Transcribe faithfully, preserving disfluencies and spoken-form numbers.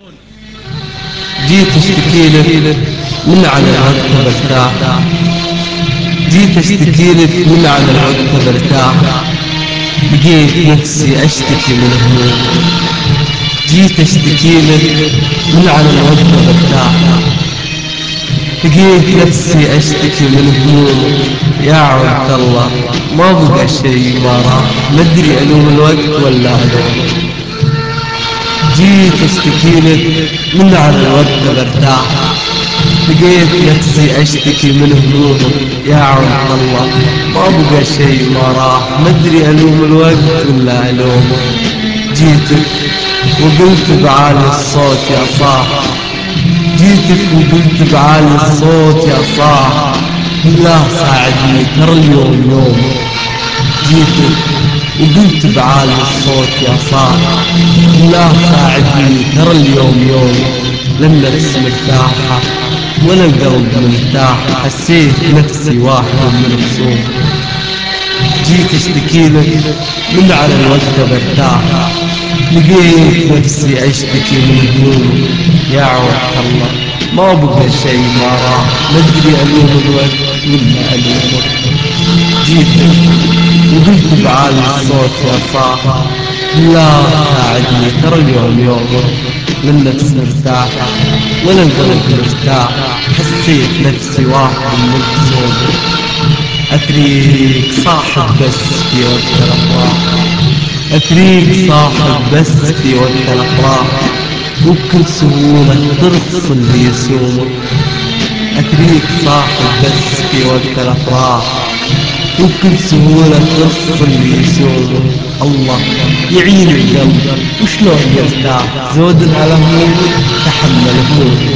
جيت اشتكي لك من على الوقت برتاح. جيت اشتكي لك من على الوقت برتاح. لقيت نفسي اشتكي من هموم. جيت اشتكي لك من على الوقت برتاح. لقيت نفسي اشتكي من هموم. يا عبد الله ما بقى شيء ما راح، مدري الوم الوقت ولا الومك. جيت اشتكي لك من على الوقت برتاح. لقيت نفسي اشتكي من همومك. يا عبد الله ما بقى شيء ما راح، مدري الوم الوقت ولا الومك. جيتك وقلت بعالي الصوت يا صاح. جيتك وقلت بعالي الصوت يا صاح. بالله ساعدني ترى اليوم يومك. جيتك وقلت بعالي الصوت يا صاح. بالله ساعدني ترى اليوم يومك. لا النفس مرتاحة ولا القلب مرتاح، حسيت نفسي واحد من خصومك. جيت اشتكي لك من على الوقت برتاح. لقيت نفسي اشتكي من همومك. يا عبد الله ما بقى شيء ما راح، مدري الوم الوقت ولا الومك. جيتك وقلت بعالي الصوت يا صاح. لا ساعدني ترى اليوم يومك. لا النفس مرتاحة ولا القلب مرتاح، حسيت نفسي واحد من خصومك. أتريك صاحب بس في وقت الأفراح. أتريك صاحب بس في وقت الأفراح، وبكل سهولة ترخص اللي يسومك. أتريك صاحب بس في وقت الأفراح، وبكل سهولة ترخص اللي يسومك. الله يعين القلب وشلون يرتاح، زود على همومك تحمل همومك.